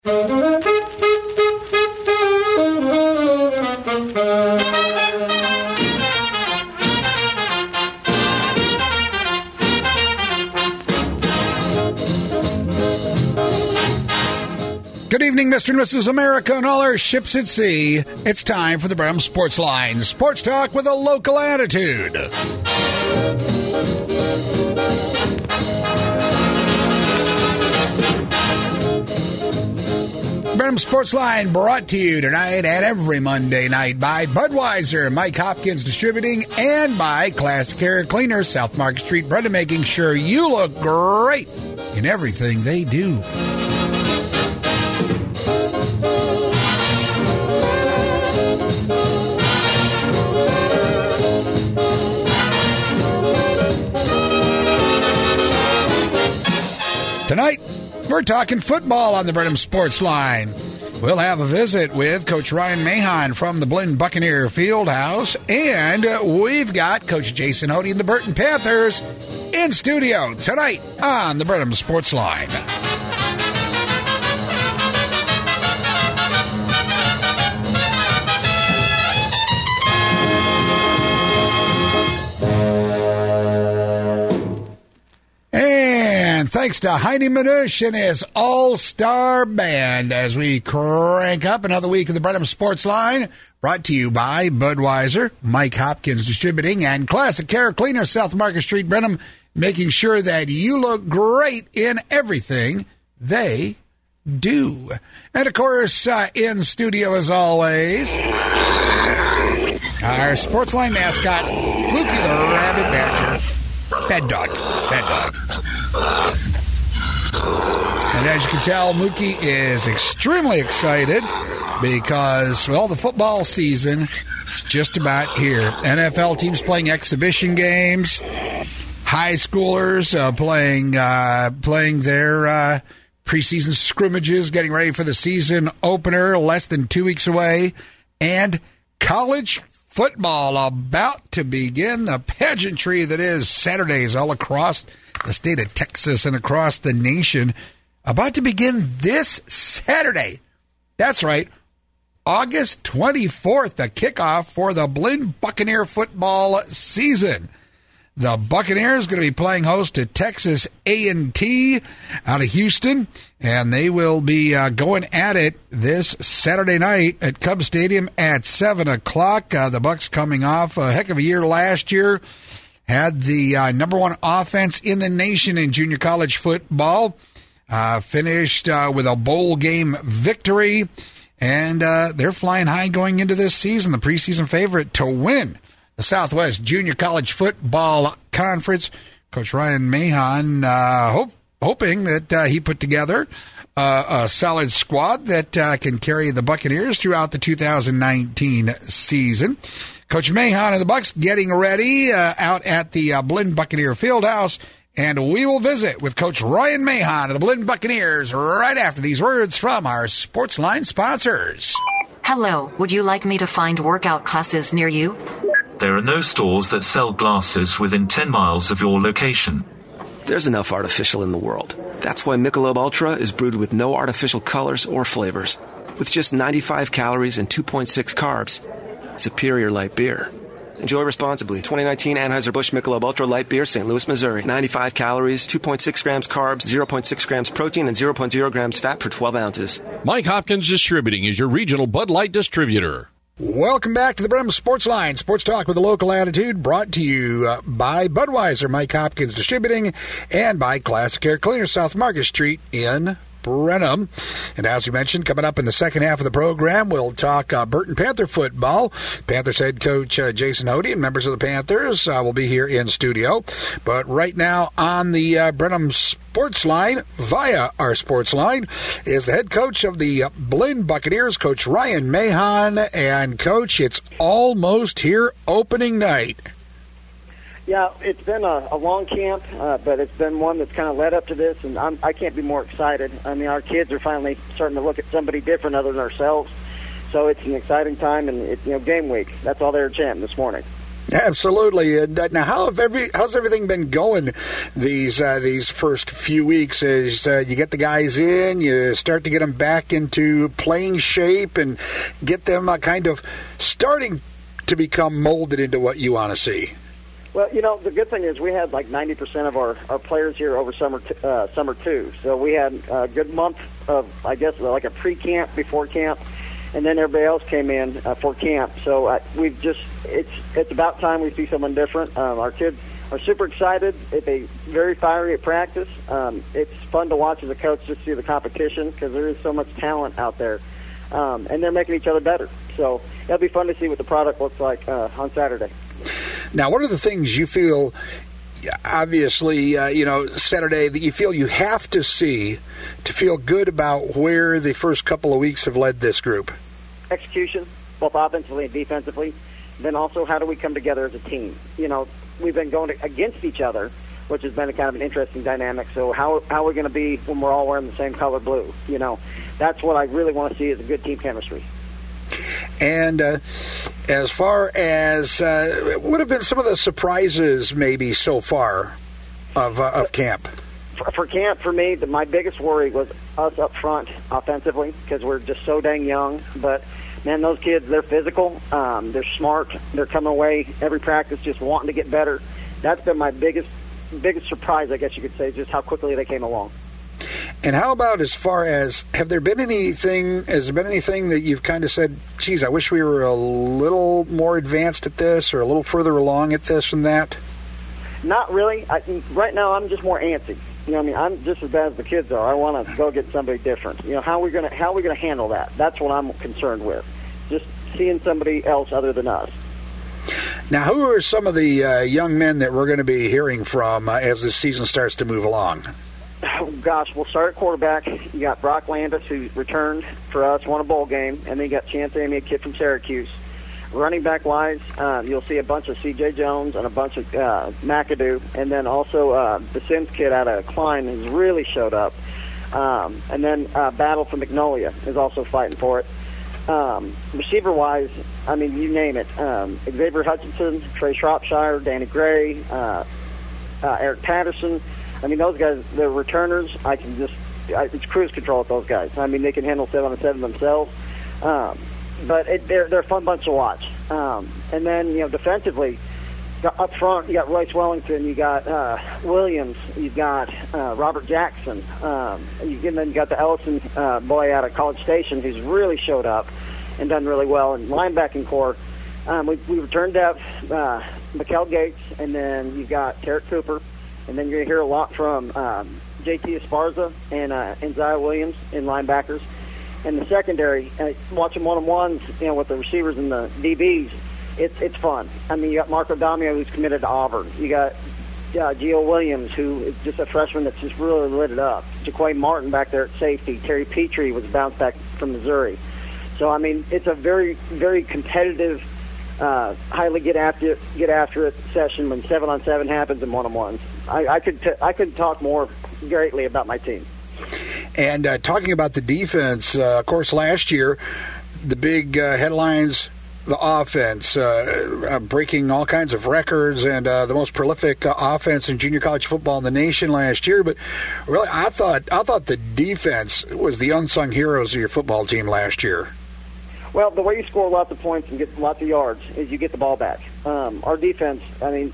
Good evening, Mr. and Mrs. America and all our ships at sea. It's time for the Brenham Sports Line. Sports talk with a local attitude. Brenham Sports Line brought to you tonight and every Monday night by Budweiser, Mike Hopkins Distributing, and by Classic Air Cleaners, South Market Street, Brenham, making sure you look great in everything they do. Tonight, we're talking football on the Brenham Sports Line. We'll have a visit with Coach Ryan Mahon from the Blinn Buccaneer Fieldhouse, and we've got Coach Jason Hody and the Burton Panthers in studio tonight on the Brenham Sports Line. And thanks to Heidi Manush and his all-star band as we crank up another week of the Brenham Sports Line, brought to you by Budweiser, Mike Hopkins Distributing, and Classic Air Cleaners, South Market Street, Brenham, making sure that you look great in everything they do. And, of course, in studio as always, our Sports Line mascot, Mookie the Rabbit Badger. Bad dog. And as you can tell, Mookie is extremely excited because, well, the football season is just about here. NFL teams playing exhibition games, high schoolers playing their preseason scrimmages, getting ready for the season opener less than 2 weeks away, and college football about to begin the pageantry that is Saturdays all across the state of Texas and across the nation. About to begin this Saturday. That's right, August 24th, the kickoff for the Blinn Buccaneer football season. The Buccaneers going to be playing host to Texas A&T out of Houston, and they will be going at it this Saturday night at Cub Stadium at 7 o'clock. The Bucs coming off a heck of a year last year, had the number one offense in the nation in junior college football, finished with a bowl game victory, and they're flying high going into this season, the preseason favorite to win the Southwest Junior College Football Conference. Coach Ryan Mahon hoping that he put together a solid squad that can carry the Buccaneers throughout the 2019 season. Coach Mahon and the Bucs getting ready out at the Blinn Buccaneer Fieldhouse, and we will visit with Coach Ryan Mahon of the Blinn Buccaneers right after these words from our Sports Line sponsors. Hello, would you like me to find workout classes near you? There are no stores that sell glasses within 10 miles of your location. There's enough artificial in the world. That's why Michelob Ultra is brewed with no artificial colors or flavors. With just 95 calories and 2.6 carbs. Superior light beer. Enjoy responsibly. 2019 Anheuser-Busch Michelob Ultra Light Beer, St. Louis, Missouri. 95 calories, 2.6 grams carbs, 0.6 grams protein, and 0.0 grams fat per 12 ounces. Mike Hopkins Distributing is your regional Bud Light distributor. Welcome back to the Brenham Sports Line, sports talk with a local attitude, brought to you by Budweiser, Mike Hopkins Distributing, and by Classic Air Cleaners, South Market Street in Brenham. And as we mentioned, coming up in the second half of the program, we'll talk Burton Panther football. Panthers head coach Jason Hody and members of the Panthers will be here in studio. But right now on the Brenham Sports Line, via our Sports Line, is the head coach of the Blinn Buccaneers, Coach Ryan Mahon. And, Coach, it's almost here, opening night. Yeah, it's been a long camp, but it's been one that's kind of led up to this, and I can't be more excited. I mean, our kids are finally starting to look at somebody different other than ourselves, so it's an exciting time, and it's game week. That's all they were chanting this morning. Absolutely. And now, how's everything been going these first few weeks? As you get the guys in, you start to get them back into playing shape and get them kind of starting to become molded into what you want to see. Well, the good thing is we had like 90% of our players here over summer too. So we had a good month of, I guess, like a pre-camp, before camp, and then everybody else came in for camp. So it's about time we see someone different. Our kids are super excited. They're very fiery at practice. It's fun to watch as a coach just see the competition because there is so much talent out there, and they're making each other better. So it'll be fun to see what the product looks like on Saturday. Now, what are the things you feel, obviously, Saturday, that you feel you have to see to feel good about where the first couple of weeks have led this group? Execution, both offensively and defensively. Then also, how do we come together as a team? We've been going against each other, which has been a kind of an interesting dynamic. So how are we going to be when we're all wearing the same color blue? That's what I really want to see is a good team chemistry. And as far as what would have been some of the surprises maybe so far of camp? For camp, for me, my biggest worry was us up front offensively because we're just so dang young. But, man, those kids, they're physical. They're smart. They're coming away every practice just wanting to get better. That's been my biggest surprise, I guess you could say, just how quickly they came along. And how about as far as, has there been anything that you've kind of said, geez, I wish we were a little more advanced at this or a little further along at this and that? Not really. Right now I'm just more antsy. I'm just as bad as the kids are. I want to go get somebody different. How are we going to handle that? That's what I'm concerned with. Just seeing somebody else other than us. Now, who are some of the young men that we're going to be hearing from as this season starts to move along? Oh, gosh, we'll start at quarterback. You got Brock Landis, who returned for us, won a bowl game, and then you got Chance Amy, a kid from Syracuse. Running back-wise, you'll see a bunch of C.J. Jones and a bunch of McAdoo, and then also the Sims kid out of Klein has really showed up. And then Battle from Magnolia is also fighting for it. Receiver-wise, you name it. Xavier Hutchinson, Trey Shropshire, Danny Gray, Eric Patterson. Those guys, they're returners. It's cruise control with those guys. They can handle 7-on-7 themselves. But they're a fun bunch to watch. And then, defensively, up front, you got Royce Wellington, you got Williams, you've got Robert Jackson, and then you got the Ellison boy out of College Station who's really showed up and done really well. And linebacking core, we returned depth, Mikkel Gates, and then you've got Tarek Cooper. And then you're going to hear a lot from J.T. Esparza and Zia Williams in linebackers. And the secondary, watching one-on-ones, with the receivers and the DBs, it's fun. You got Marco Damio, who's committed to Auburn. You got Gio Williams, who is just a freshman that's just really lit it up. Jaquay Martin back there at safety. Terry Petrie was bounced back from Missouri. So, it's a very, very competitive, highly get after it session when 7-on-7 happens and one-on-ones. I could talk more greatly about my team. And talking about the defense, of course, last year, the big headlines, the offense, breaking all kinds of records and the most prolific offense in junior college football in the nation last year. But really, I thought the defense was the unsung heroes of your football team last year. Well, the way you score lots of points and get lots of yards is you get the ball back. Our defense,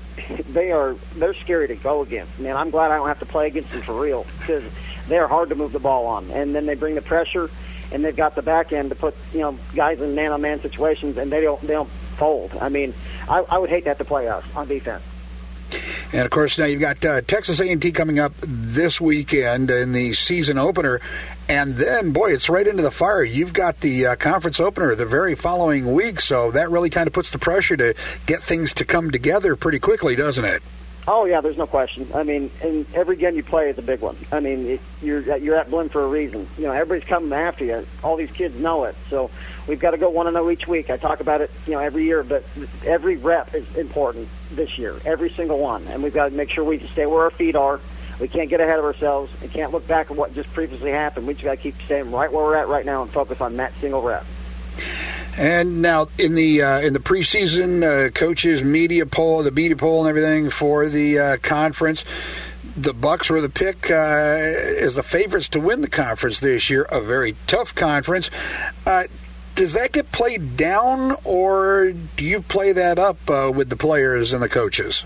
they're scary to go against. Man, I'm glad I don't have to play against them for real because they're hard to move the ball on. And then they bring the pressure, and they've got the back end to put guys in man-on-man situations, and they don't fold. I would hate to have to play us on defense. And, of course, now you've got Texas A&T coming up this weekend in the season opener. And then, boy, it's right into the fire. You've got the conference opener the very following week, so that really kind of puts the pressure to get things to come together pretty quickly, doesn't it? Oh, yeah, there's no question. And every game you play is a big one. You're at Blinn for a reason. Everybody's coming after you. All these kids know it. So we've got to go 1-0 each week. I talk about it, every year, but every rep is important this year, every single one. And we've got to make sure we stay where our feet are. We can't get ahead of ourselves. We can't look back at what just previously happened. We just got to keep staying right where we're at right now and focus on that single rep. And now in the preseason coaches media poll, the media poll and everything for the conference, the Bucs were the pick as the favorites to win the conference this year. A very tough conference. Does that get played down, or do you play that up with the players and the coaches?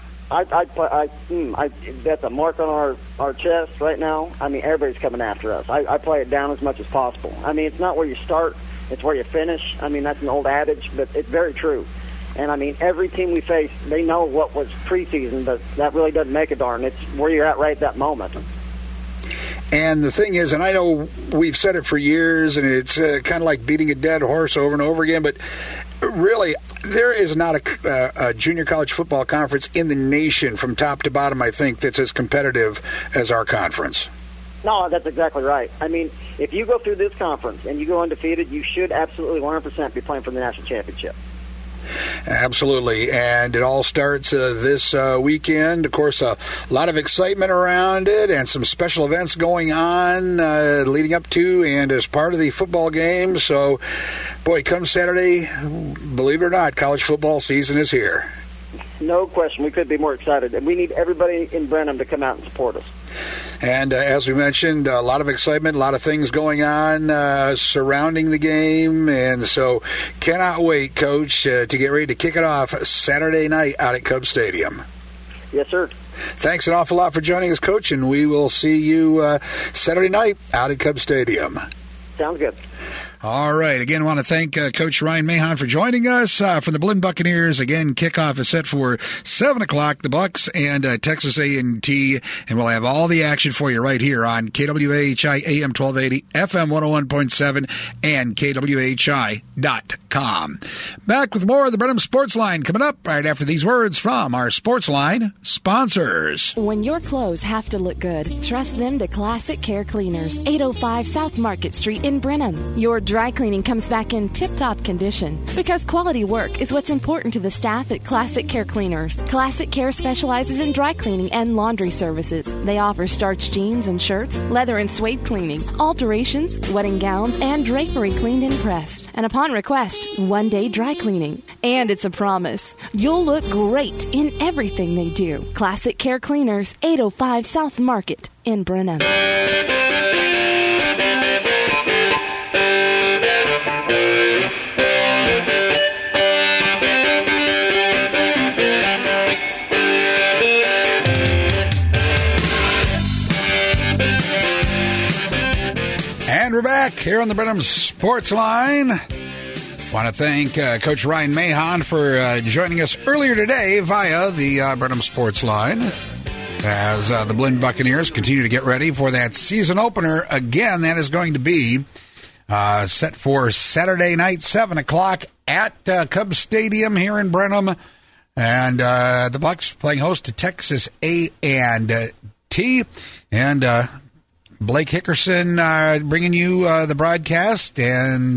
That's a mark on our chest right now. I mean, everybody's coming after us. I play it down as much as possible. I mean, it's not where you start, it's where you finish. I mean, that's an old adage, but it's very true. And, I mean, every team we face, they know what was preseason, but that really doesn't make a darn. It's where you're at right at that moment. And the thing is, and I know we've said it for years, and it's kind of like beating a dead horse over and over again, but really, there is not a junior college football conference in the nation from top to bottom, I think, that's as competitive as our conference. No, that's exactly right. I mean, if you go through this conference and you go undefeated, you should absolutely 100% be playing for the national championship. Absolutely, and it all starts this weekend. Of course, a lot of excitement around it and some special events going on leading up to and as part of the football game. So, boy, come Saturday, believe it or not, college football season is here. No question. We could be more excited, and we need everybody in Brenham to come out and support us. And as we mentioned, a lot of excitement, a lot of things going on surrounding the game. And so cannot wait, Coach, to get ready to kick it off Saturday night out at Cub Stadium. Yes, sir. Thanks an awful lot for joining us, Coach, and we will see you Saturday night out at Cub Stadium. Sounds good. All right. Again, I want to thank Coach Ryan Mahon for joining us from the Blinn Buccaneers. Again, kickoff is set for 7 o'clock, the Bucs and Texas A&T, and we'll have all the action for you right here on KWAHI AM 1280, FM 101.7, and KWAHI.com. Back with more of the Brenham Sports Line coming up right after these words from our Sports Line sponsors. When your clothes have to look good, trust them to Classic Care Cleaners, 805 South Market Street in Brenham. Your dry cleaning comes back in tip-top condition because quality work is what's important to the staff at Classic Care Cleaners. Classic Care specializes in dry cleaning and laundry services. They offer starched jeans and shirts, leather and suede cleaning, alterations, wedding gowns, and drapery cleaned and pressed. And upon request, one-day dry cleaning. And it's a promise. You'll look great in everything they do. Classic Care Cleaners, 805 South Market in Brenham. And we're back here on the Brenham Sports Line. Want to thank Coach Ryan Mahon for joining us earlier today via the Brenham Sports Line as the Blinn Buccaneers continue to get ready for that season opener. Again, that is going to be set for Saturday night, 7 o'clock at Cub Stadium here in Brenham. And the Bucs playing host to Texas A&T. And Blake Hickerson bringing you the broadcast, and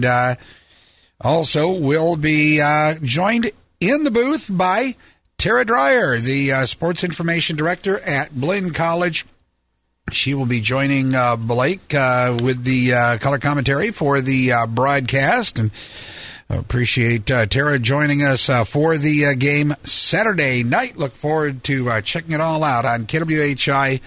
also will be joined in the booth by Tara Dreyer, the sports information director at Blinn College. She will be joining Blake with the color commentary for the broadcast, and I appreciate Tara joining us for the game Saturday night. Look forward to checking it all out on KWHI.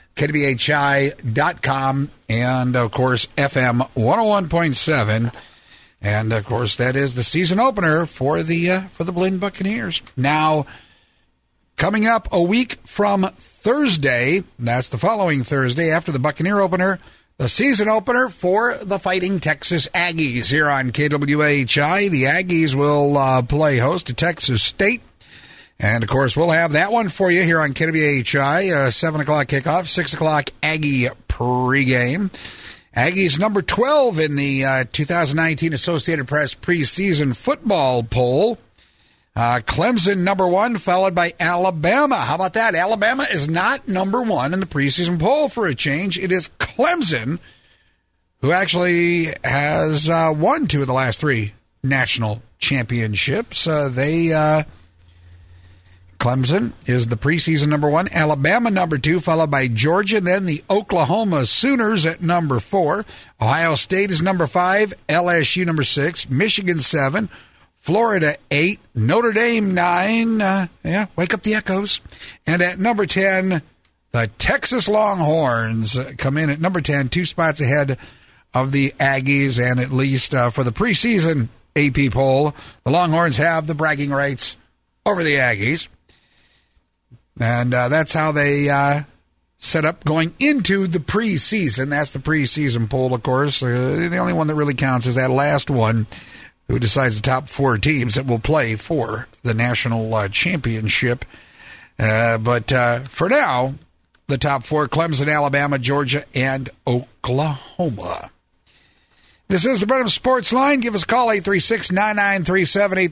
KWHI.com, and, of course, FM 101.7. And, of course, that is the season opener for the Blinn Buccaneers. Now, coming up a week from Thursday, that's the following Thursday after the Buccaneer opener, the season opener for the Fighting Texas Aggies here on KWHI. The Aggies will play host to Texas State. And, of course, we'll have that one for you here on KWHI, 7 o'clock kickoff, 6 o'clock Aggie pregame. Aggies number 12 in the 2019 Associated Press preseason football poll. Clemson number 1, followed by Alabama. How about that? Alabama is not number 1 in the preseason poll for a change. It is Clemson, who actually has won 2 of the last 3 national championships. They Clemson is the preseason number 1. Alabama number 2, followed by Georgia. Then the Oklahoma Sooners at number 4. Ohio State is number 5. LSU number 6. Michigan 7. Florida 8. Notre Dame 9. Wake up the echoes. And at number 10, the Texas Longhorns come in at number 10, 2 spots ahead of the Aggies. And at least for the preseason AP poll, the Longhorns have the bragging rights over the Aggies. And that's how they set up going into the preseason. That's the preseason poll, of course. The only one that really counts is that last one, who decides the top 4 teams that will play for the national championship. But for now, the top 4, Clemson, Alabama, Georgia, and Oklahoma. This is the Brenham Sports Line. Give us a call, 836-9937,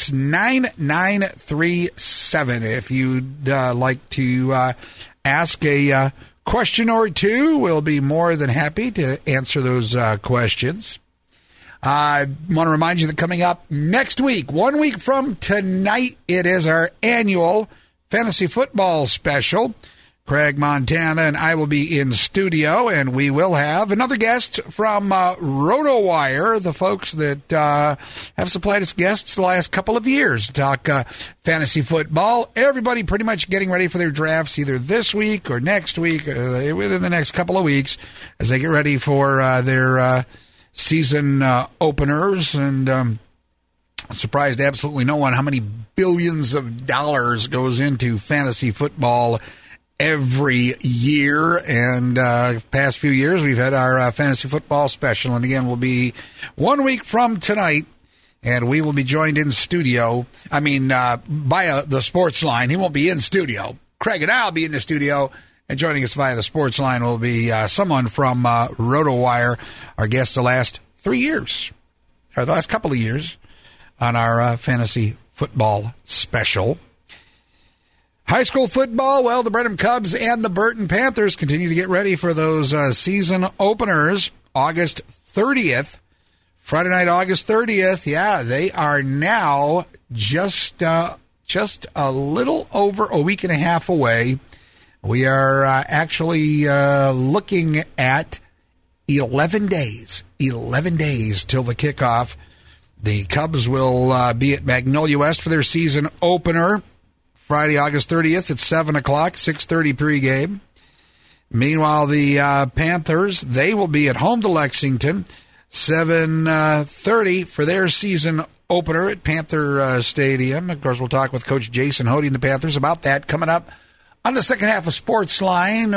836-9937. If you'd like to ask a question or two, we'll be more than happy to answer those questions. I want to remind you that coming up next week, 1 week from tonight, it is our annual fantasy football special. Craig Montana and I will be in studio, and we will have another guest from RotoWire, the folks that have supplied us guests the last couple of years to talk fantasy football. Everybody pretty much getting ready for their drafts either this week or next week, or within the next couple of weeks, as they get ready for their season openers. And surprised absolutely no one how many billions of dollars goes into fantasy football every year. And past few years, we've had our fantasy football special. And again, we'll be 1 week from tonight, and we will be joined in studio. Via the sports line. He won't be in studio. Craig and I will be in the studio. And joining us via the sports line will be someone from RotoWire, our guest the last 3 years, or the last couple of years, on our fantasy football special. High school football, well, the Brenham Cubs and the Burton Panthers continue to get ready for those season openers. August 30th, Friday night, August 30th. Yeah, they are now just a little over a week and a half away. We are actually looking at 11 days till the kickoff. The Cubs will be at Magnolia West for their season opener. Friday, August 30th at 7 o'clock, 6:30 pregame. Meanwhile, the Panthers, they will be at home to Lexington, 7:30 for their season opener at Panther Stadium. Of course, we'll talk with Coach Jason Hody and the Panthers about that coming up on the second half of Sports Line,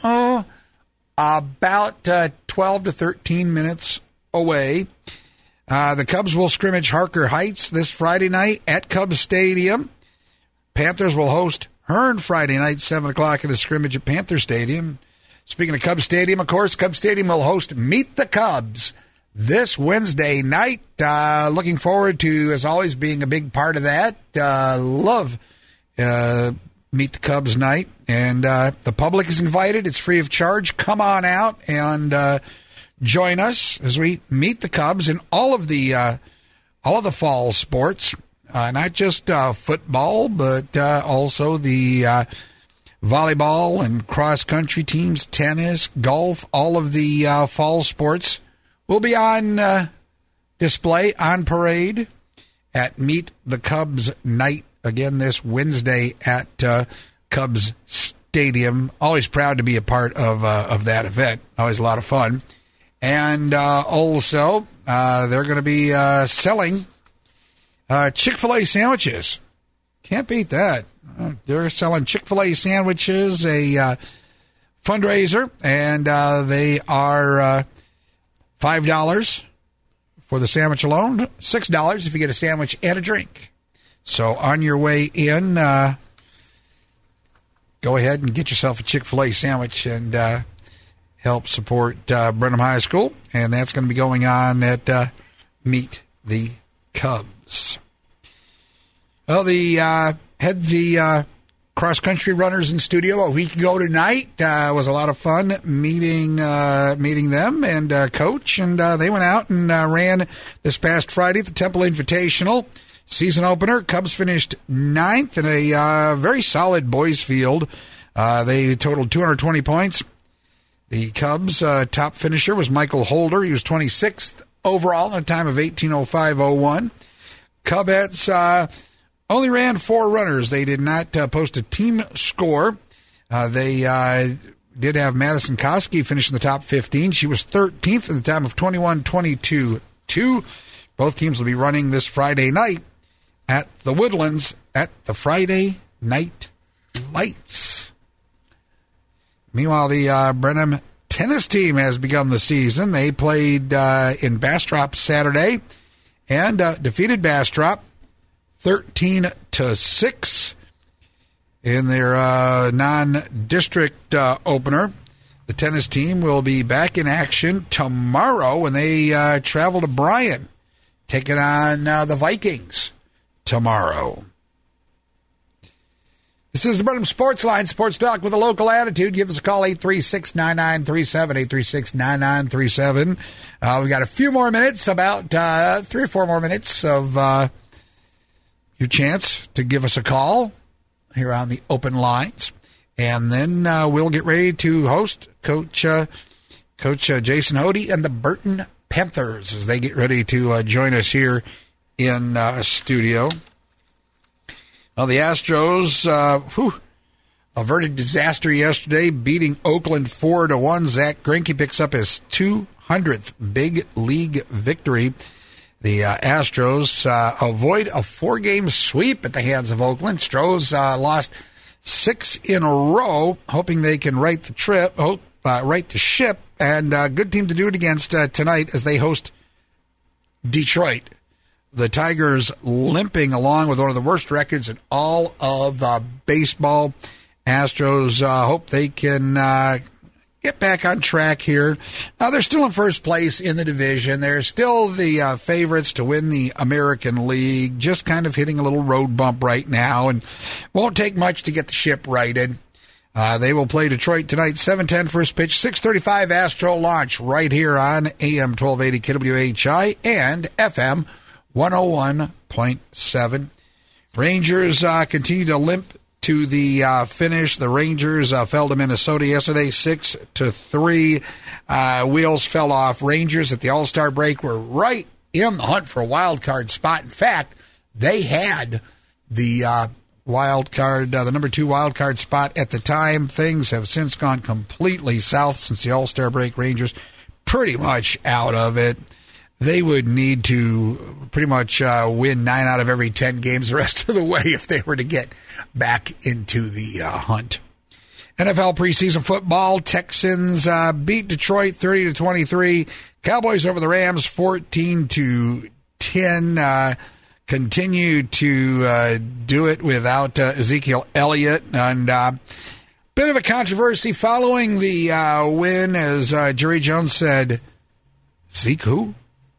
about 12 to 13 minutes away. The Cubs will scrimmage Harker Heights this Friday night at Cubs Stadium. Panthers will host Hearn Friday night, 7 o'clock in a scrimmage at Panther Stadium. Speaking of Cubs Stadium, of course, Cubs Stadium will host Meet the Cubs this Wednesday night. Looking forward to, as always, being a big part of that. Love Meet the Cubs night. And the public is invited. It's free of charge. Come on out and join us as we meet the Cubs in all of the fall sports. Not just football, but also the volleyball and cross-country teams, tennis, golf, all of the fall sports will be on display, on parade at Meet the Cubs night, again this Wednesday at Cubs Stadium. Always proud to be a part of that event. Always a lot of fun. And also, they're going to be selling Chick-fil-A sandwiches. Can't beat that. They're selling Chick-fil-A sandwiches, a fundraiser, and they are $5 for the sandwich alone, $6 if you get a sandwich and a drink. So on your way in, go ahead and get yourself a Chick-fil-A sandwich and help support Brenham High School. And that's going to be going on at Meet the Cubs. Well, had the cross-country runners in studio a week ago tonight. It was a lot of fun meeting them and Coach. And they went out and ran this past Friday at the Temple Invitational. Season opener, Cubs finished 9th in a very solid boys field. They totaled 220 points. The Cubs' top finisher was Michael Holder. He was 26th overall in a time of 18:05:01. Cubheads only ran 4 runners. They did not post a team score. They did have Madison Koski finish in the top 15. She was 13th in the time of 21:22:2. Both teams will be running this Friday night at the Woodlands at the Friday Night Lights. Meanwhile, the Brenham tennis team has begun the season. They played in Bastrop Saturday and defeated Bastrop 13-6 in their non-district opener. The tennis team will be back in action tomorrow when they travel to Bryan, taking on the Vikings tomorrow. This is the Brenham Sports Line, Sports Talk with a local attitude. Give us a call, 836-9937, 836-9937. We got a few more minutes, about 3 or 4 more minutes of your chance to give us a call here on the open lines. And then we'll get ready to host Coach Jason Hody and the Burton Panthers as they get ready to join us here in studio. Well, the Astros averted disaster yesterday, beating Oakland 4-1. Zach Greinke picks up his 200th big league victory. The Astros avoid a 4-game sweep at the hands of Oakland. Stros lost 6 in a row, hoping they can right the ship, and a good team to do it against tonight as they host Detroit. The Tigers limping along with one of the worst records in all of baseball. Astros hope they can get back on track here. They're still in first place in the division. They're still the favorites to win the American League, just kind of hitting a little road bump right now, and won't take much to get the ship righted. They will play Detroit tonight, 7:10 first pitch, 6:35 Astro launch right here on AM 1280 KWHI and FM 101.7. Rangers continue to limp to the finish. The Rangers fell to Minnesota yesterday, 6-3. Wheels fell off. Rangers at the All-Star break were right in the hunt for a wild card spot. In fact, they had the wild card, the number 2 wild card spot at the time. Things have since gone completely south since the All-Star break. Rangers pretty much out of it. They would need to pretty much win 9 out of every 10 games the rest of the way if they were to get back into the hunt. NFL preseason football, Texans beat Detroit 30-23. Cowboys over the Rams 14-10. Continue to do it without Ezekiel Elliott. And bit of a controversy following the win, as Jerry Jones said, Zeke who?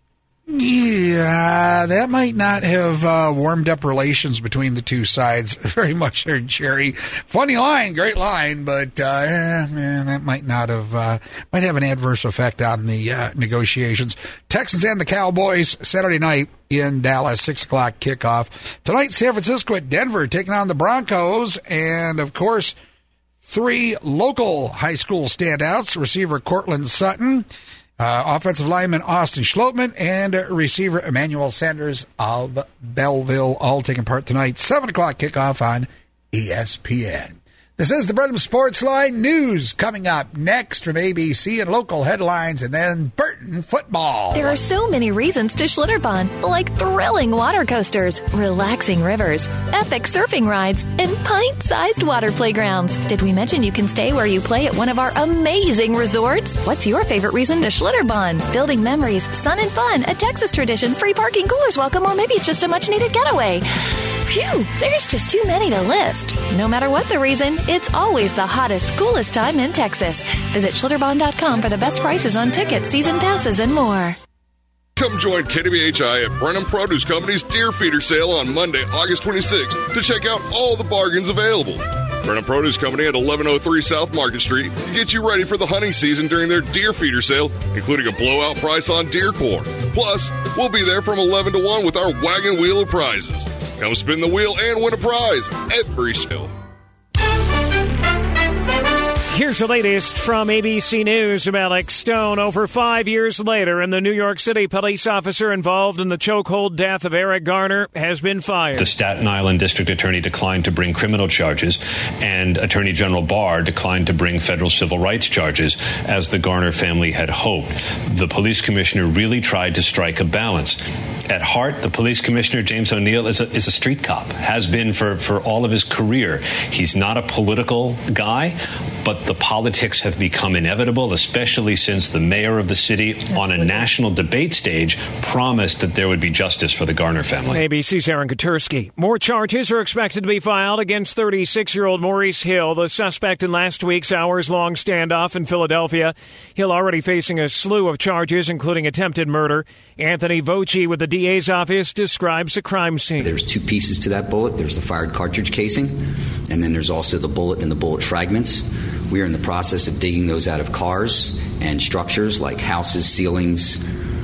Yeah, that might not have warmed up relations between the two sides very much there, Jerry. Funny line, great line, but that might not have might have an adverse effect on the negotiations. Texans and the Cowboys Saturday night in Dallas, 6 o'clock kickoff. Tonight, San Francisco at Denver taking on the Broncos, and of course, 3 local high school standouts: receiver Cortland Sutton, offensive lineman Austin Schlotman, and receiver Emmanuel Sanders of Belleville, all taking part tonight, 7 o'clock kickoff on ESPN. This is the Brenham Sports Line. News coming up next from ABC and local headlines, and then Burton football. There are so many reasons to Schlitterbahn, like thrilling water coasters, relaxing rivers, epic surfing rides, and pint-sized water playgrounds. Did we mention you can stay where you play at one of our amazing resorts? What's your favorite reason to Schlitterbahn? Building memories, sun and fun, a Texas tradition, free parking, coolers welcome, or maybe it's just a much-needed getaway. Phew, there's just too many to list. No matter what the reason, it's always the hottest, coolest time in Texas. Visit Schlitterbahn.com for the best prices on tickets, season passes, and more. Come join KWHI at Brenham Produce Company's Deer Feeder Sale on Monday, August 26th to check out all the bargains available. Brennan Produce Company at 1103 South Market Street to get you ready for the hunting season during their deer feeder sale, including a blowout price on deer corn. Plus, we'll be there from 11 to 1 with our wagon wheel of prizes. Come spin the wheel and win a prize every sale. Here's the latest from ABC News. I'm Alex Stone. Over 5 years later, and the New York City police officer involved in the chokehold death of Eric Garner has been fired. The Staten Island District Attorney declined to bring criminal charges, and Attorney General Barr declined to bring federal civil rights charges, as the Garner family had hoped. The police commissioner really tried to strike a balance. At heart, the police commissioner, James O'Neill, is a street cop, has been for all of his career. He's not a political guy, but the politics have become inevitable, especially since the mayor of the city on a national debate stage promised that there would be justice for the Garner family. ABC's Aaron Katursky. More charges are expected to be filed against 36-year-old Maurice Hill, the suspect in last week's hours-long standoff in Philadelphia. Hill already facing a slew of charges, including attempted murder. Anthony Voci with the DA's office describes the crime scene. There's two pieces to that bullet. There's the fired cartridge casing, and then there's also the bullet and the bullet fragments. We are in the process of digging those out of cars and structures like houses, ceilings,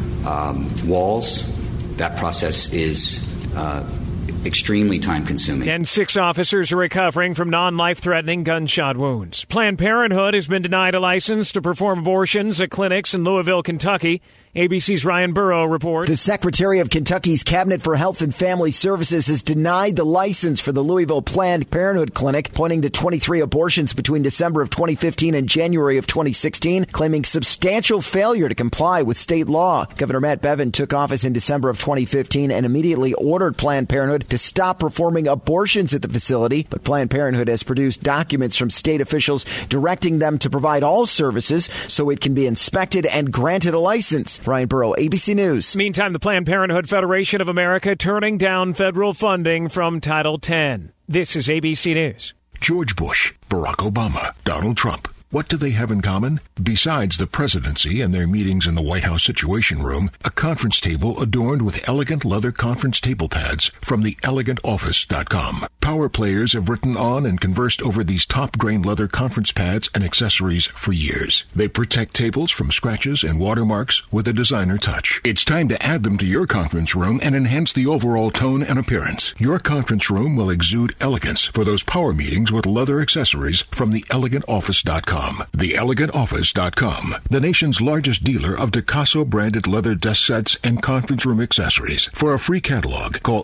walls. That process is extremely time-consuming. And 6 officers are recovering from non-life-threatening gunshot wounds. Planned Parenthood has been denied a license to perform abortions at clinics in Louisville, Kentucky. ABC's Ryan Burrow reports. The Secretary of Kentucky's Cabinet for Health and Family Services has denied the license for the Louisville Planned Parenthood Clinic, pointing to 23 abortions between December of 2015 and January of 2016, claiming substantial failure to comply with state law. Governor Matt Bevin took office in December of 2015 and immediately ordered Planned Parenthood to stop performing abortions at the facility, but Planned Parenthood has produced documents from state officials directing them to provide all services so it can be inspected and granted a license. Ryan Burrow, ABC News. Meantime, the Planned Parenthood Federation of America turning down federal funding from Title X. This is ABC News. George Bush, Barack Obama, Donald Trump. What do they have in common? Besides the presidency and their meetings in the White House Situation Room, a conference table adorned with elegant leather conference table pads from the elegantoffice.com. Power players have written on and conversed over these top-grain leather conference pads and accessories for years. They protect tables from scratches and watermarks with a designer touch. It's time to add them to your conference room and enhance the overall tone and appearance. Your conference room will exude elegance for those power meetings with leather accessories from the elegantoffice.com. TheElegantOffice.com, the nation's largest dealer of Picasso-branded leather desk sets and conference room accessories. For a free catalog, call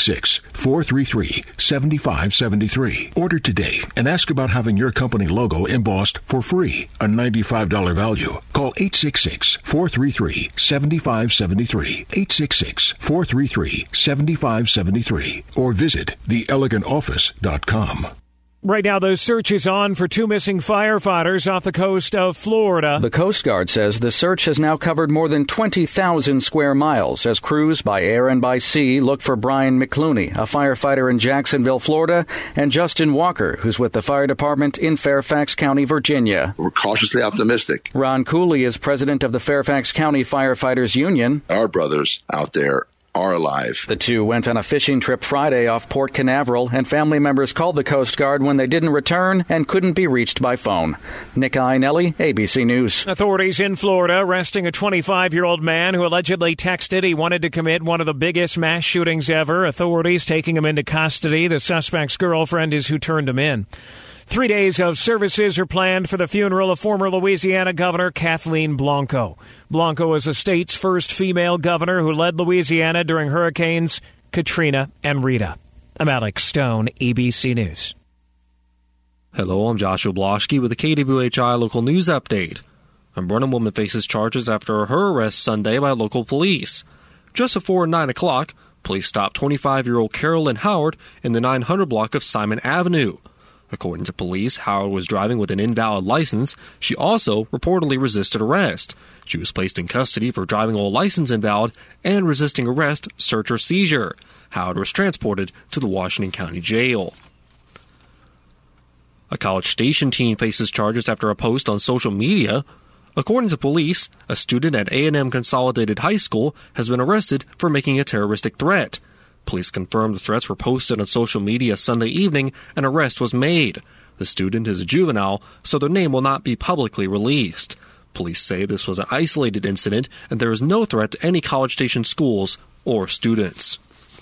866-433-7573. Order today and ask about having your company logo embossed for free, a $95 value. Call 866-433-7573, 866-433-7573, or visit TheElegantOffice.com. Right now, the search is on for 2 missing firefighters off the coast of Florida. The Coast Guard says the search has now covered more than 20,000 square miles as crews by air and by sea look for Brian McClooney, a firefighter in Jacksonville, Florida, and Justin Walker, who's with the fire department in Fairfax County, Virginia. We're cautiously optimistic. Ron Cooley is president of the Fairfax County Firefighters Union. Our brothers out there are alive. The two went on a fishing trip Friday off Port Canaveral, and family members called the Coast Guard when they didn't return and couldn't be reached by phone. Nick Iannelli, ABC News. Authorities in Florida arresting a 25-year-old man who allegedly texted he wanted to commit one of the biggest mass shootings ever. Authorities taking him into custody. The suspect's girlfriend is who turned him in. 3 days of services are planned for the funeral of former Louisiana Governor Kathleen Blanco. Blanco is the state's first female governor who led Louisiana during Hurricanes Katrina and Rita. I'm Alex Stone, ABC News. Hello, I'm Joshua Bloschke with the KWHI Local News Update. A Brenham woman faces charges after her arrest Sunday by local police. Just before 9 o'clock, police stopped 25-year-old Carolyn Howard in the 900 block of Simon Avenue. According to police, Howard was driving with an invalid license. She also reportedly resisted arrest. She was placed in custody for driving while license invalid and resisting arrest, search, or seizure. Howard was transported to the Washington County Jail. A College Station teen faces charges after a post on social media. According to police, a student at A&M Consolidated High School has been arrested for making a terroristic threat. Police confirmed the threats were posted on social media Sunday evening, and arrest was made. The student is a juvenile, so their name will not be publicly released. Police say this was an isolated incident, and there is no threat to any College Station schools or students.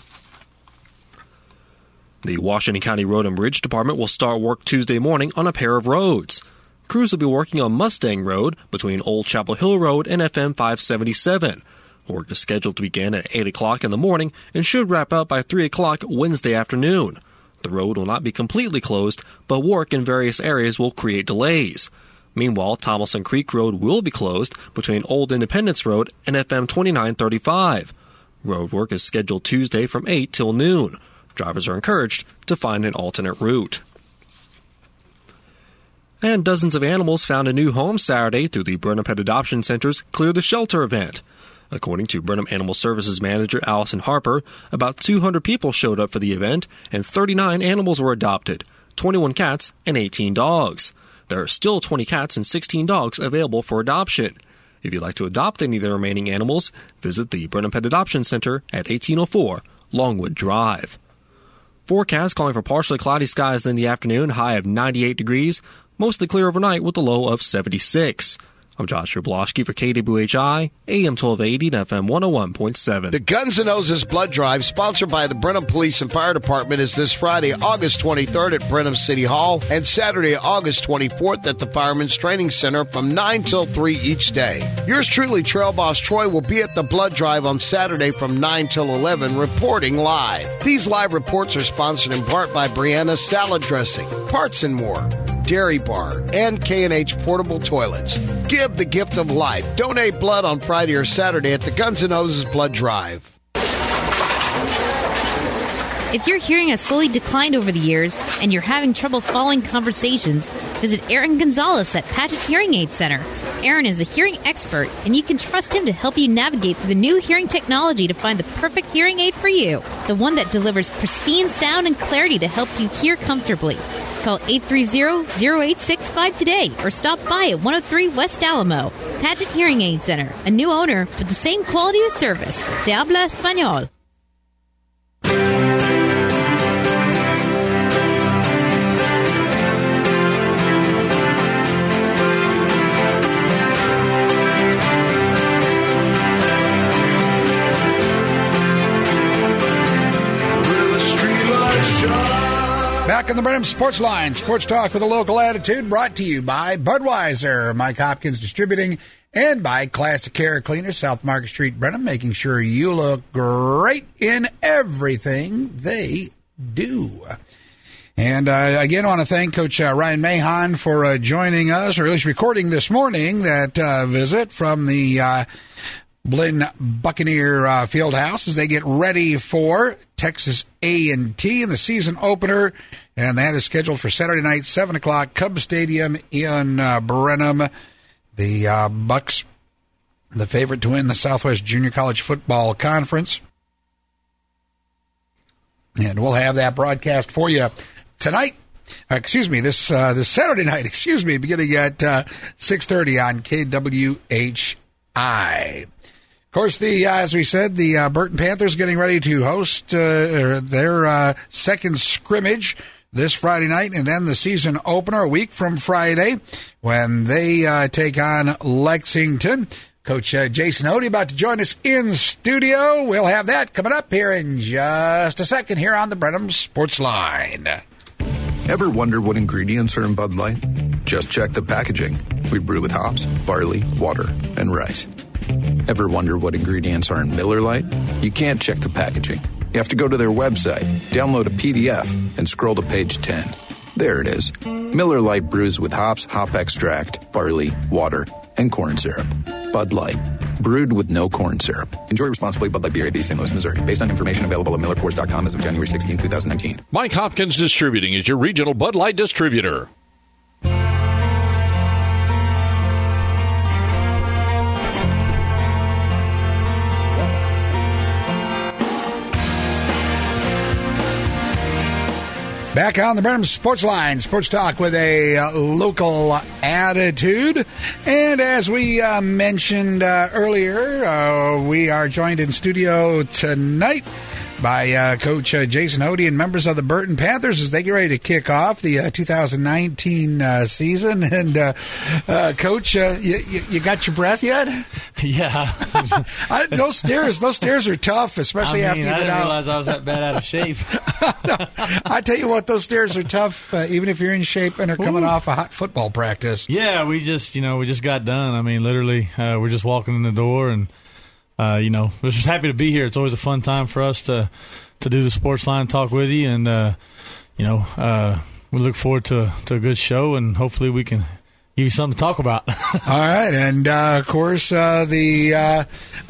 The Washington County Road and Bridge Department will start work Tuesday morning on a pair of roads. Crews will be working on Mustang Road between Old Chapel Hill Road and FM 577. Work is scheduled to begin at 8 o'clock in the morning and should wrap up by 3 o'clock Wednesday afternoon. The road will not be completely closed, but work in various areas will create delays. Meanwhile, Thomason Creek Road will be closed between Old Independence Road and FM 2935. Road work is scheduled Tuesday from 8 till noon. Drivers are encouraged to find an alternate route. And dozens of animals found a new home Saturday through the Brenham Pet Adoption Center's Clear the Shelter event. According to Brenham Animal Services Manager Allison Harper, about 200 people showed up for the event and 39 animals were adopted, 21 cats and 18 dogs. There are still 20 cats and 16 dogs available for adoption. If you'd like to adopt any of the remaining animals, visit the Brenham Pet Adoption Center at 1804 Longwood Drive. Forecast calling for partially cloudy skies in the afternoon, high of 98 degrees, mostly clear overnight with a low of 76. I'm Joshua Bloschke for KWHI, AM 1280 and FM 101.7. The Guns N' Roses Blood Drive, sponsored by the Brenham Police and Fire Department, is this Friday, August 23rd at Brenham City Hall and Saturday, August 24th at the Firemen's Training Center from 9 till 3 each day. Yours truly, Trail Boss Troy, will be at the Blood Drive on Saturday from 9 till 11, reporting live. These live reports are sponsored in part by Brianna Salad Dressing, Parts and More, Dairy Bar, and K&H Portable Toilets. Give the gift of life. Donate blood on Friday or Saturday at the Guns N' Roses Blood Drive. If your hearing has slowly declined over the years and you're having trouble following conversations, visit Aaron Gonzalez at Patchett Hearing Aid Center. Aaron is a hearing expert, and you can trust him to help you navigate through the new hearing technology to find the perfect hearing aid for you, the one that delivers pristine sound and clarity to help you hear comfortably. Call 830-0865 today or stop by at 103 West Alamo. Patchett Hearing Aid Center, a new owner with the same quality of service. Se habla español. Back in the Brenham Sports Line, Sports Talk with a local attitude, brought to you by Budweiser, Mike Hopkins Distributing, and by Classic Air Cleaners, South Market Street, Brenham, making sure you look great in everything they do. And again, I want to thank Coach Ryan Mahon for joining us, or at least recording this morning, that visit from the Blinn Buccaneer Fieldhouse as they get ready for Texas A&T in the season opener, and that is scheduled for Saturday night, 7 o'clock, Cub Stadium in Brenham. The Bucks, the favorite to win the Southwest Junior College Football Conference. And we'll have that broadcast for you tonight. This Saturday night, beginning at 6:30 on KWHI. Of course, as we said, the Burton Panthers getting ready to host their second scrimmage this Friday night, and then the season opener a week from Friday when they take on Lexington. Coach Jason Odie about to join us in studio. We'll have that coming up here in just a second here on the Brenham Sports Line. Ever wonder what ingredients are in Bud Light? Just check the packaging. We brew with hops, barley, water, and rice. Ever wonder what ingredients are in Miller Lite? You can't check the packaging. You have to go to their website, download a PDF, and scroll to page 10. There it is. Miller Lite brews with hops, hop extract, barley, water, and corn syrup. Bud Light, brewed with no corn syrup. Enjoy responsibly. Bud Light Beer, AB, St. Louis, Missouri. Based on information available at MillerCoors.com as of January 16, 2019. Mike Hopkins Distributing is your regional Bud Light distributor. Back on the Brenham Sports Line, Sports Talk with a local attitude. And as we mentioned earlier, we are joined in studio tonight by Coach Jason Hody and members of the Burton Panthers as they get ready to kick off the 2019 season. And Coach, you got your breath yet? Yeah. Those stairs are tough, especially after you've been I didn't out. realize I was that bad out of shape. I tell you what, those stairs are tough, even if you're in shape and are coming off a hot football practice. Yeah, we just got done. I mean, literally, we're just walking in the door, and we're just happy to be here. It's always a fun time for us to do the Sports Line Talk with you, and we look forward to a good show, and hopefully we can give you something to talk about. All right, and of course, the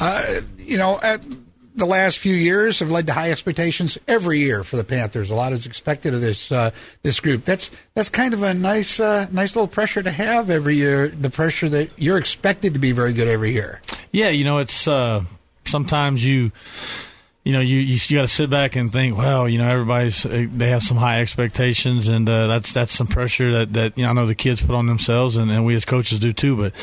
last few years have led to high expectations every year for the Panthers. A lot is expected of this group. That's kind of a nice little pressure to have every year. The pressure that you're expected to be very good every year. Yeah, it's sometimes you got to sit back and think, well, they have some high expectations, and that's some pressure that I know the kids put on themselves, and we as coaches do too. But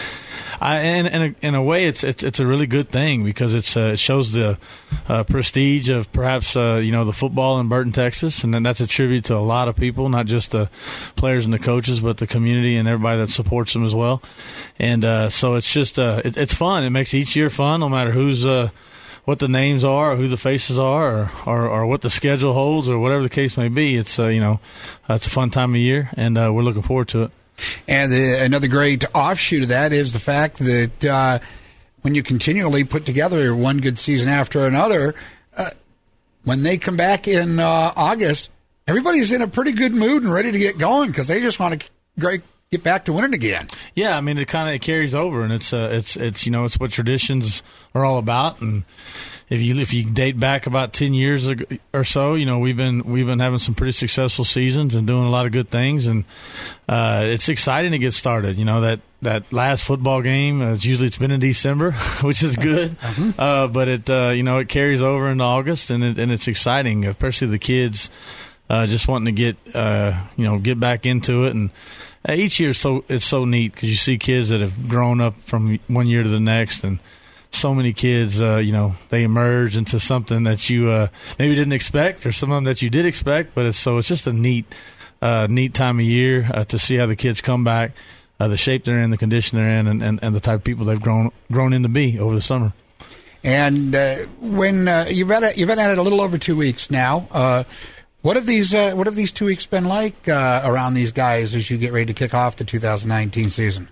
in a way, it's a really good thing because it shows the prestige of perhaps the football in Burton, Texas, and then that's a tribute to a lot of people, not just the players and the coaches, but the community and everybody that supports them as well. And so it's just it's fun. It makes each year fun, no matter what the names are, or who the faces are, or what the schedule holds, or whatever the case may be. It's it's a fun time of year, and we're looking forward to it. And another great offshoot of that is the fact that when you continually put together one good season after another, when they come back in August, everybody's in a pretty good mood and ready to get going because they just want to get back to winning again. Yeah, I mean, it carries over, and it's what traditions are all about. And if you date back about 10 years or so, we've been having some pretty successful seasons and doing a lot of good things, and it's exciting to get started. That last football game, it's been in December, which is good, but it carries over into August, and it's exciting, especially the kids just wanting to get back into it. And each year it's so neat because you see kids that have grown up from one year to the next, and so many kids, they emerge into something that you maybe didn't expect, or some of them that you did expect. But it's just a neat time of year to see how the kids come back, the shape they're in, the condition they're in, and the type of people they've grown in to be over the summer. And when you've been at it a little over 2 weeks now. What have these 2 weeks been like around these guys as you get ready to kick off the 2019 season?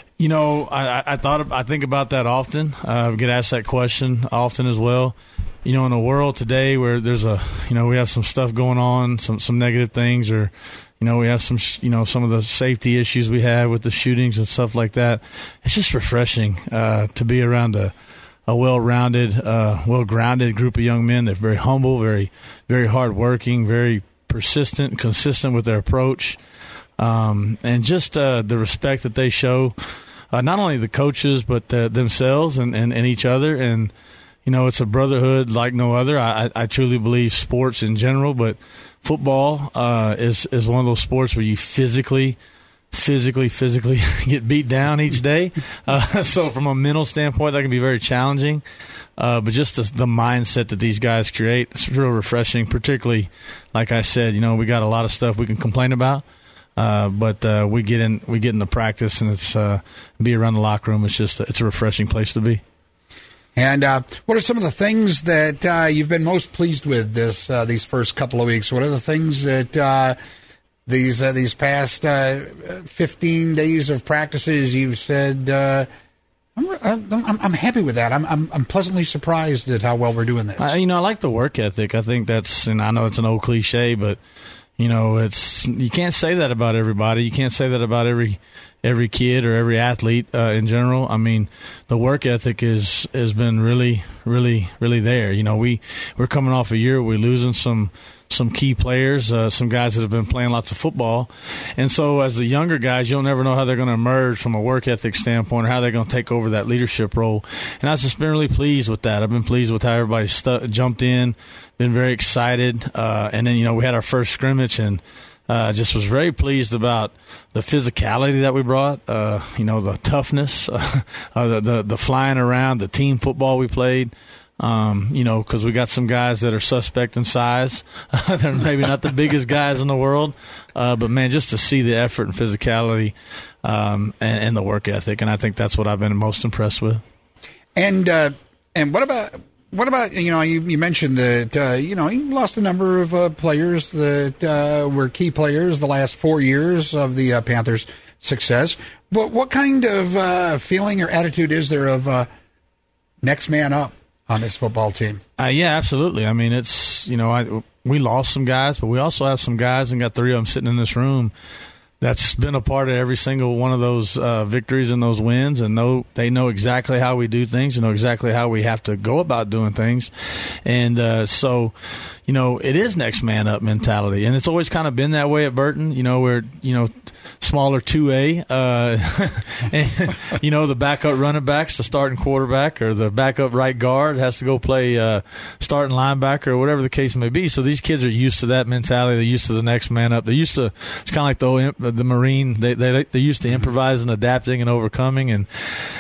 I think about that often. I get asked that question often as well. In a world today where there's we have some stuff going on, some negative things, or we have some of the safety issues we have with the shootings and stuff like that. It's just refreshing to be around a well-rounded, well-grounded group of young men. They're very humble, very, very hardworking, very persistent, consistent with their approach, and just the respect that they show, not only the coaches but themselves and each other. And it's a brotherhood like no other. I truly believe sports in general, but football is one of those sports where you physically get beat down each day. So from a mental standpoint, that can be very challenging. But just the mindset that these guys create, it's real refreshing, particularly, like I said, we got a lot of stuff we can complain about. But we get in the practice, and it's be around the locker room. It's a refreshing place to be. And what are some of the things that you've been most pleased with these first couple of weeks? What are the things that these past 15 days of practices you've said I'm happy with that. I'm pleasantly surprised at how well we're doing this. I like the work ethic. I think that's, and I know it's an old cliche, but you can't say that about everybody. You can't say that about every kid or every athlete in general. I mean, the work ethic has been really, really, really there. We're coming off a year where we're losing some key players, some guys that have been playing lots of football. And so as the younger guys, you'll never know how they're going to emerge from a work ethic standpoint or how they're going to take over that leadership role. And I've just been really pleased with that. I've been pleased with how everybody jumped in, been very excited. And then, we had our first scrimmage and just was very pleased about the physicality that we brought, the toughness, the flying around, the team football we played. Because we got some guys that are suspect in size. They're maybe not the biggest guys in the world, but man, just to see the effort and physicality and the work ethic, and I think that's what I've been most impressed with. And what about you mentioned that you lost a number of players that were key players the last 4 years of the Panthers' success. But what kind of feeling or attitude is there of next man up on this football team? Yeah, absolutely. I mean, it's we lost some guys, but we also have some guys, and got 3 of them sitting in this room that's been a part of every single one of those victories and those wins, and they know exactly how we do things, and know exactly how we have to go about doing things. And so, it is next man up mentality, and it's always kind of been that way at Burton. We're smaller 2A, and the backup running back's the starting quarterback, or the backup right guard has to go play starting linebacker, or whatever the case may be. So these kids are used to that mentality. They're used to the next man up. They're used to, it's kind of like the Marine. They're used to improvising, adapting, and overcoming, and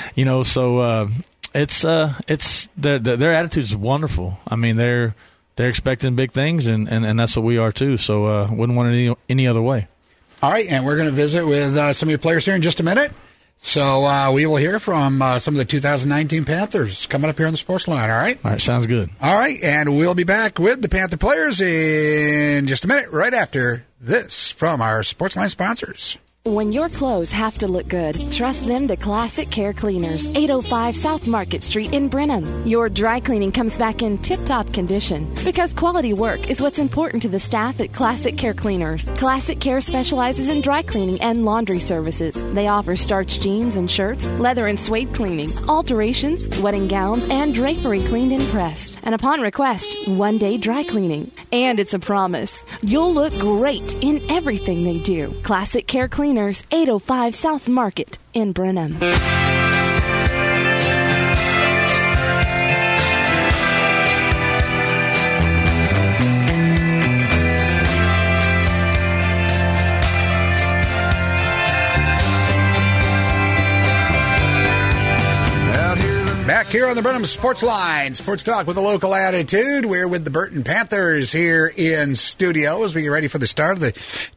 so it's their attitude is wonderful. I mean, they're expecting big things, and that's what we are too. So wouldn't want it any other way. All right, and we're going to visit with some of your players here in just a minute. So we will hear from some of the 2019 Panthers coming up here on the Sports Line, all right? All right, sounds good. All right, and we'll be back with the Panther players in just a minute, right after this from our Sports Line sponsors. When your clothes have to look good, trust them to Classic Care Cleaners, 805 South Market Street in Brenham. Your dry cleaning comes back in tip-top condition because quality work is what's important to the staff at Classic Care Cleaners. Classic Care specializes in dry cleaning and laundry services. They offer starched jeans and shirts, leather and suede cleaning, alterations, wedding gowns, and drapery cleaned and pressed. And upon request, one-day dry cleaning. And it's a promise. You'll look great in everything they do. Classic Care Cleaners, 805 South Market in Brenham. Back here on the Burnham Sports Line, Sports Talk with a local attitude. We're with the Burton Panthers here in studio as we get ready for the start of the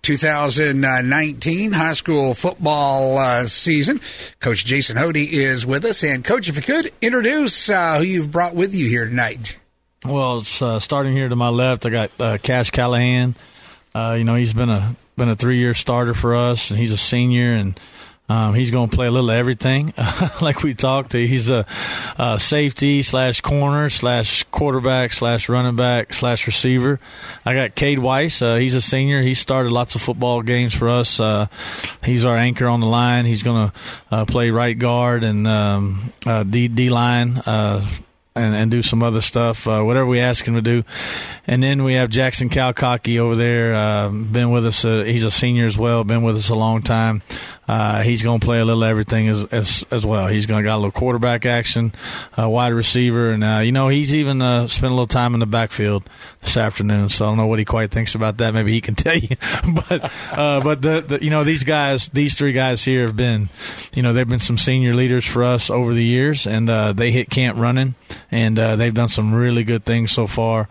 2019 high school football season. Coach Jason Hody is with us. And, Coach, if you could introduce who you've brought with you here tonight. Well, it's starting here to my left, I got Cash Callahan. He's been a 3-year starter for us, and he's a senior, and he's going to play a little everything, like we talked. He's a safety / corner / quarterback / running back / receiver. I got Cade Weiss. He's a senior. He started lots of football games for us. He's our anchor on the line. He's going to play right guard and D-line. And do some other stuff, whatever we ask him to do. And then we have Jackson Calcocky over there, been with us. He's a senior as well, been with us a long time. He's going to play a little everything as well. He's going to got a little quarterback action, wide receiver, and he's even spent a little time in the backfield this afternoon. So I don't know what he quite thinks about that. Maybe he can tell you. but these 3 guys here have been, they've been some senior leaders for us over the years, and they hit camp running, and they've done some really good things so far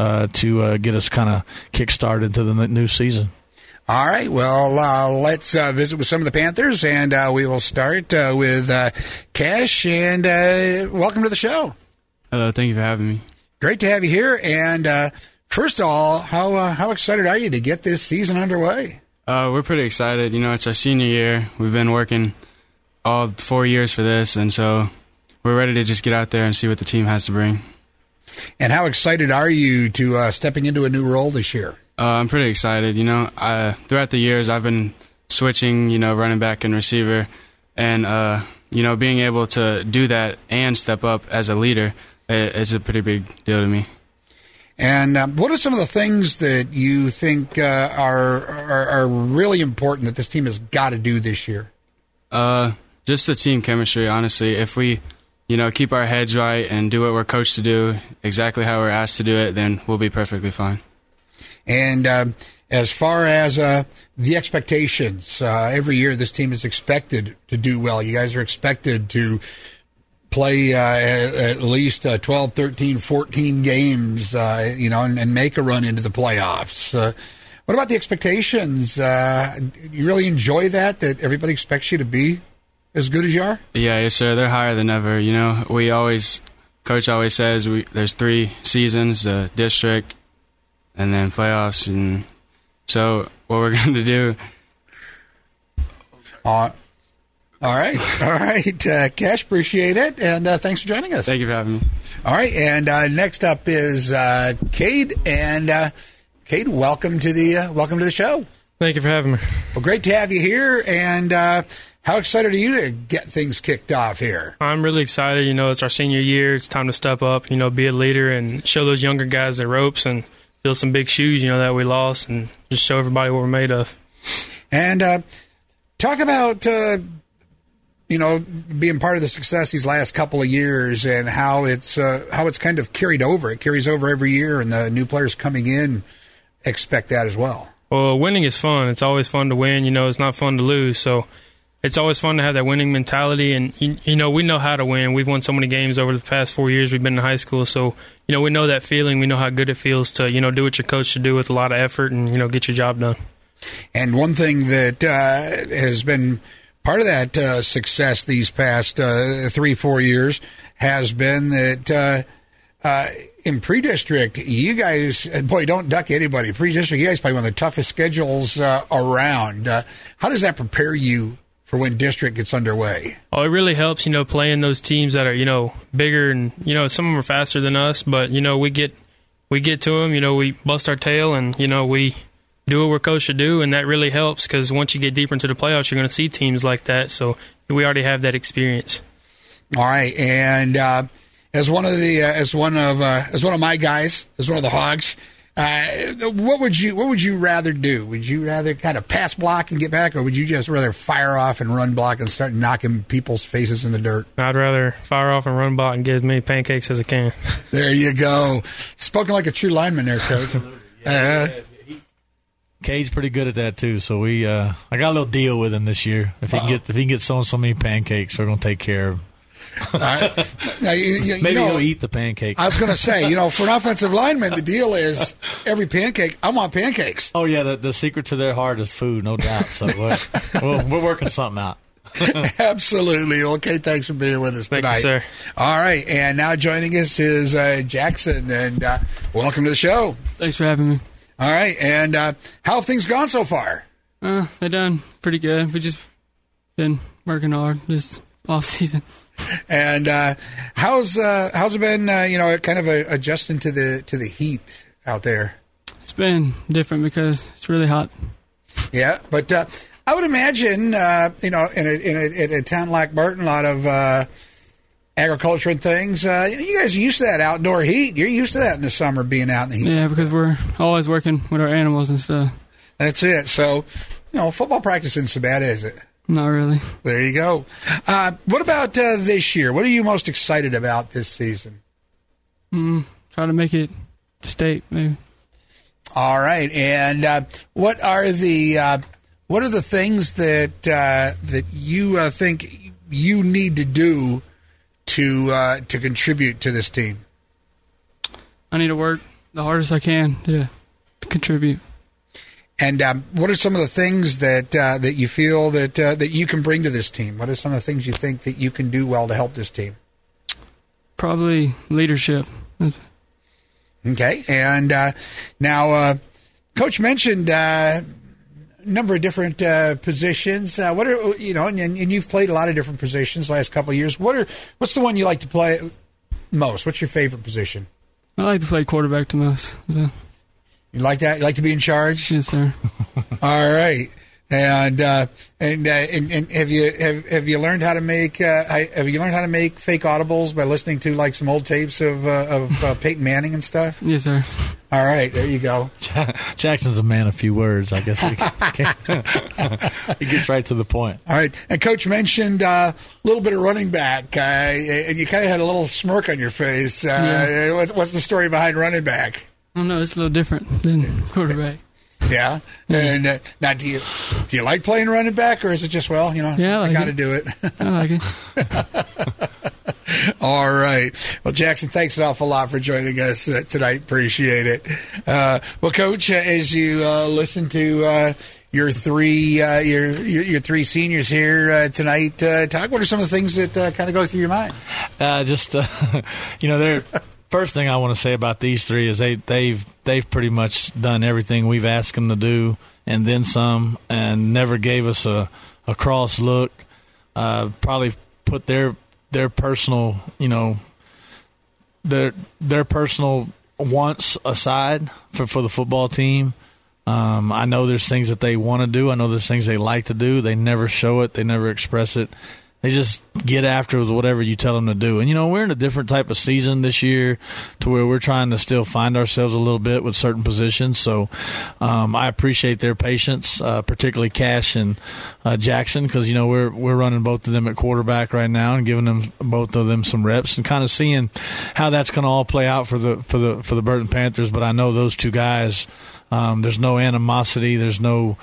to get us kind of kick-started into the new season. All right, well, let's visit with some of the Panthers, and we will start with Cash, and welcome to the show. Thank you for having me. Great to have you here, and first of all, how excited are you to get this season underway? We're pretty excited. It's our senior year. We've been working all 4 years for this, and so we're ready to just get out there and see what the team has to bring. And how excited are you to stepping into a new role this year? I'm pretty excited. Throughout the years, I've been switching, running back and receiver, and, being able to do that and step up as a leader, it's a pretty big deal to me. And what are some of the things that you think are really important that this team has got to do this year? Just the team chemistry, honestly. If we, keep our heads right and do what we're coached to do, exactly how we're asked to do it, then we'll be perfectly fine. And as far as the expectations, every year this team is expected to do well. You guys are expected to play at least 12, 13, 14 games, and make a run into the playoffs. What about the expectations? You really enjoy that everybody expects you to be as good as you are? Yeah, yes, sir. They're higher than ever. Coach always says there's 3 seasons, district, and then playoffs. And so what we're going to do... All right. Cash, appreciate it, and thanks for joining us. Thank you for having me. All right, and next up is Cade, and Cade, welcome to the show. Thank you for having me. Well, great to have you here, and how excited are you to get things kicked off here? I'm really excited. It's our senior year. It's time to step up, be a leader and show those younger guys the ropes and fill some big shoes, that we lost, and just show everybody what we're made of. And talk about being part of the success these last couple of years and how it's kind of carried over. It carries over every year, and the new players coming in expect that as well. Well, winning is fun. It's always fun to win. It's not fun to lose. So it's always fun to have that winning mentality. And, we know how to win. We've won so many games over the past 4 years we've been in high school. So, we know that feeling. We know how good it feels to, do what your coach should do with a lot of effort and, get your job done. And one thing that has been part of that success these past 3-4 years has been that in pre-district, you guys, and boy, don't duck anybody. Pre-district, you guys play one of the toughest schedules around. How does that prepare you for when district gets underway? Oh, it really helps, playing those teams that are, bigger and, some of them are faster than us, but, we get to them, we bust our tail and, we do what we're coached to do, and that really helps because once you get deeper into the playoffs, you're going to see teams like that. So we already have that experience. All right, and as one of my guys, as one of the Hogs, what would you rather do? Would you rather kind of pass block and get back, or would you just rather fire off and run block and start knocking people's faces in the dirt? I'd rather fire off and run block and get as many pancakes as I can. There you go. Spoken like a true lineman there, Coach. Cade's pretty good at that too. So I got a little deal with him this year. If he can get so many pancakes, we're gonna take care of him. Now, maybe he'll eat the pancakes. I was going to say, for an offensive lineman, the deal is every pancake. I want pancakes. Oh yeah, the secret to their heart is food, no doubt. So we're working something out. Absolutely. Okay, thanks for being with us tonight. Thank you, sir. All right, and now joining us is Jackson, and welcome to the show. Thanks for having me. All right, and how have things gone so far? They've done pretty good. We've just been working hard this off season. And how's it been? Kind of adjusting to the heat out there. It's been different because it's really hot. Yeah, but I would imagine in a town like Burton, a lot of agriculture and things. You guys are used to that outdoor heat. You're used to that in the summer, being out in the heat. Yeah, because we're always working with our animals and stuff. That's it. So, football practice isn't so bad, is it? Not really. There you go. What about this year? What are you most excited about this season? Try to make it state, maybe. All right. And what are the things that you think you need to do to contribute to this team? I need to work the hardest I can to contribute. And what are some of the things that you feel that you can bring to this team? What are some of the things you think that you can do well to help this team? Probably leadership. Okay. And now, Coach mentioned a number of different positions. What are and you've played a lot of different positions the last couple of years. What's the one you like to play most? What's your favorite position? I like to play quarterback the most. Yeah. You like that? You like to be in charge? Yes, sir. All right. And have you learned how to make fake audibles by listening to like some old tapes of Peyton Manning and stuff? Yes, sir. All right, there you go. Jackson's a man of few words, I guess. He gets right to the point. All right, and Coach mentioned a little bit of running back, and you kind of had a little smirk on your face. What's the story behind running back? I don't know. It's a little different than quarterback. Yeah, and now do you like playing running back, or is it just yeah, I got to do it? I like it. All right. Well, Jackson, thanks an awful lot for joining us tonight. Appreciate it. Well, Coach, as you listen to your three seniors here tonight, talk. What are some of the things that kind of go through your mind? They're. First thing I want to say about these three is they've pretty much done everything we've asked them to do and then some, and never gave us a cross look. Probably put their personal their personal wants aside for the football team. I know there's things that they want to do. I know there's things they like to do. They never show it. They never express it. They just get after with whatever you tell them to do. And, we're in a different type of season this year to where we're trying to still find ourselves a little bit with certain positions. So I appreciate their patience, particularly Cash and Jackson, because, we're running both of them at quarterback right now and giving them both of them some reps and kind of seeing how that's going to all play out for the Burton Panthers. But I know those two guys, there's no animosity. There's no,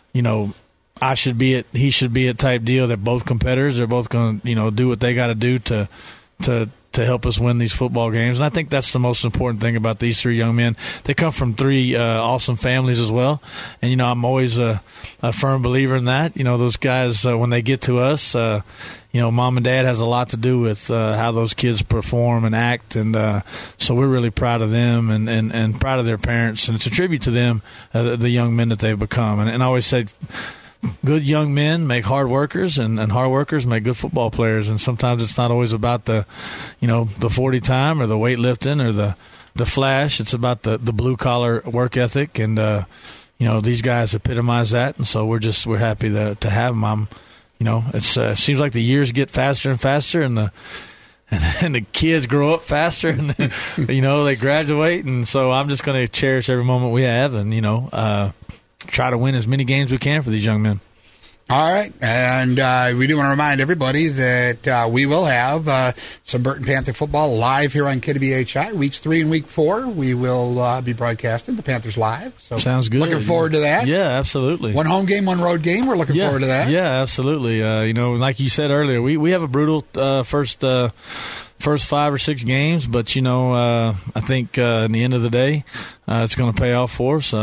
I should be it, he should be it type deal. They're both competitors. They're both going to, do what they got to do to help us win these football games. And I think that's the most important thing about these three young men. They come from three awesome families as well. And, I'm always a firm believer in that. Those guys, when they get to us, mom and dad has a lot to do with how those kids perform and act. And so we're really proud of them and proud of their parents. And it's a tribute to them, the young men that they've become. And I always say, good young men make hard workers, and hard workers make good football players. And sometimes it's not always about the 40 time or the weightlifting or the flash. It's about the blue collar work ethic, and these guys epitomize that. And so we're happy to have them. It seems like the years get faster and faster, and the kids grow up faster, and they graduate. And so I'm just going to cherish every moment we have, and try to win as many games we can for these young men. All right, and we do want to remind everybody that we will have some Burton Panther football live here on KWHI. Weeks 3 and Week 4, we will be broadcasting the Panthers live. So sounds good. Looking forward to that. Yeah, absolutely. One home game, one road game. We're looking forward to that. Yeah, absolutely. Like you said earlier, we have a brutal first 5 or 6 games, but I think in the end of the day, it's going to pay off for us.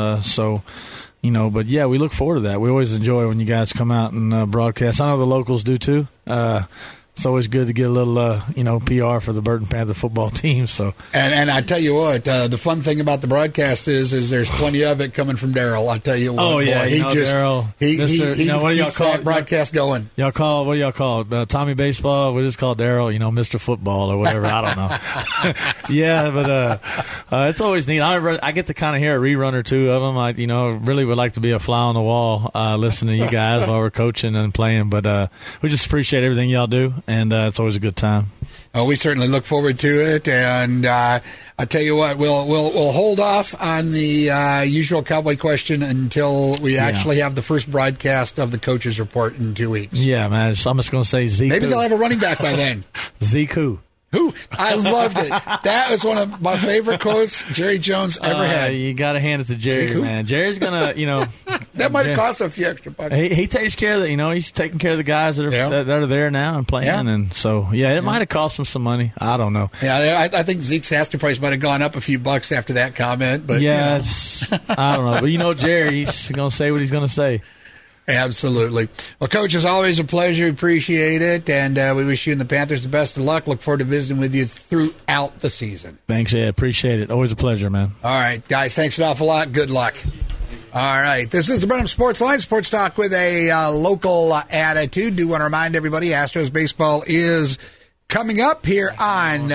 But yeah, we look forward to that. We always enjoy when you guys come out and broadcast. I know the locals do too. It's always good to get a little, PR for the Burton Panther football team. So, and I tell you what, the fun thing about the broadcast is there's plenty of it coming from Daryl. I tell you what. Oh yeah, Daryl. He what do y'all keeps call that broadcast going? What do y'all call it? Tommy Baseball. We just call Daryl, Mr. Football or whatever. I don't know. Yeah, but it's always neat. I get to kind of hear a rerun or two of them. I really would like to be a fly on the wall, listening to you guys while we're coaching and playing. But we just appreciate everything y'all do. And it's always a good time. We certainly look forward to it, and I tell you what, we'll hold off on the usual Cowboy question until we actually have the first broadcast of the coaches report in 2 weeks. Yeah, man. I'm just going to say Zeke. Maybe they'll have a running back by then. Zeke who? I loved it. That was one of my favorite quotes Jerry Jones ever had. You got to hand it to Jerry, man. Jerry's going to, that might cost a few extra bucks. He takes care of he's taking care of the guys that are there now and playing. Yeah. And so, it might have cost him some money. I don't know. Yeah, I think Zeke's asking price might have gone up a few bucks after that comment. But I don't know. But Jerry, he's going to say what he's going to say. Absolutely. Well, Coach, it's always a pleasure. Appreciate it. And we wish you and the Panthers the best of luck. Look forward to visiting with you throughout the season. Thanks, Ed. Appreciate it. Always a pleasure, man. All right, guys. Thanks an awful lot. Good luck. All right. This is the Brenham Sports Line, sports talk with a local attitude. Do want to remind everybody, Astros baseball is coming up here on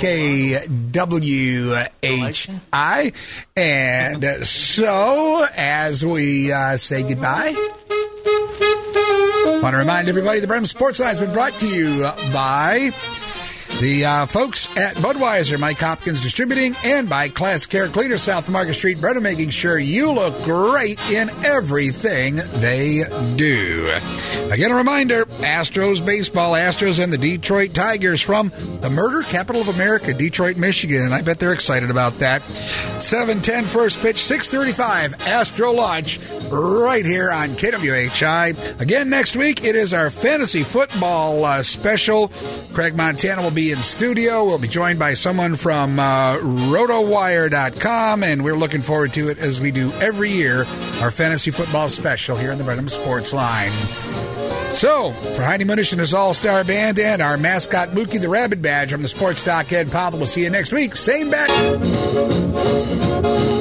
KWHI. And so, as we say goodbye, I want to remind everybody the Brenham Sports Line has been brought to you by the folks at Budweiser, Mike Hopkins Distributing, and by Classic Air Cleaner, South Market Street, Brenham, making sure you look great in everything they do. Again, a reminder, Astros baseball, Astros and the Detroit Tigers from the murder capital of America, Detroit, Michigan. I bet they're excited about that. 7:10 first pitch, 6:35 Astro Launch, right here on KWHI. Again, next week, it is our fantasy football special. Craig Montana will be be in studio. We'll be joined by someone from RotoWire.com, and we're looking forward to it as we do every year, our fantasy football special here on the Brenham Sports Line. So, for Heidi Munish and his all-star band and our mascot Mookie the Rabbit Badge from the Sports Doc, Ed Powell, we'll see you next week. Same bat.